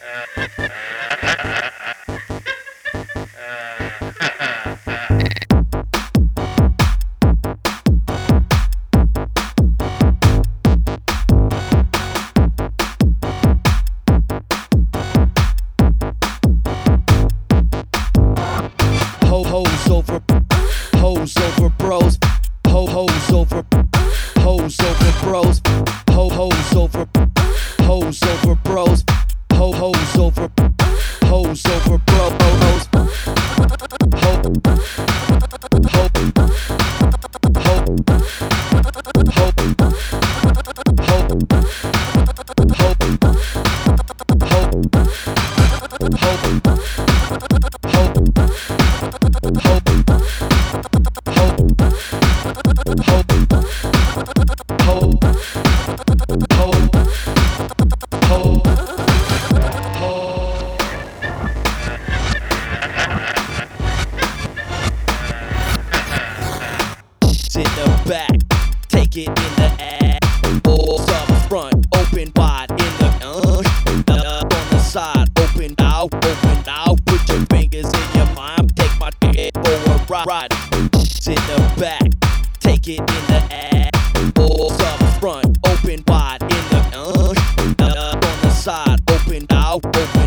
Hoes over bros, hoes over bros, hoes over bros, hoes over bros, in the back, take it in the ass, balls up front, open wide in the on the side, open out, put your fingers in your mind, take my dick for a ride. In the back, take it in the ass, balls up front, open wide in the on the side, open out,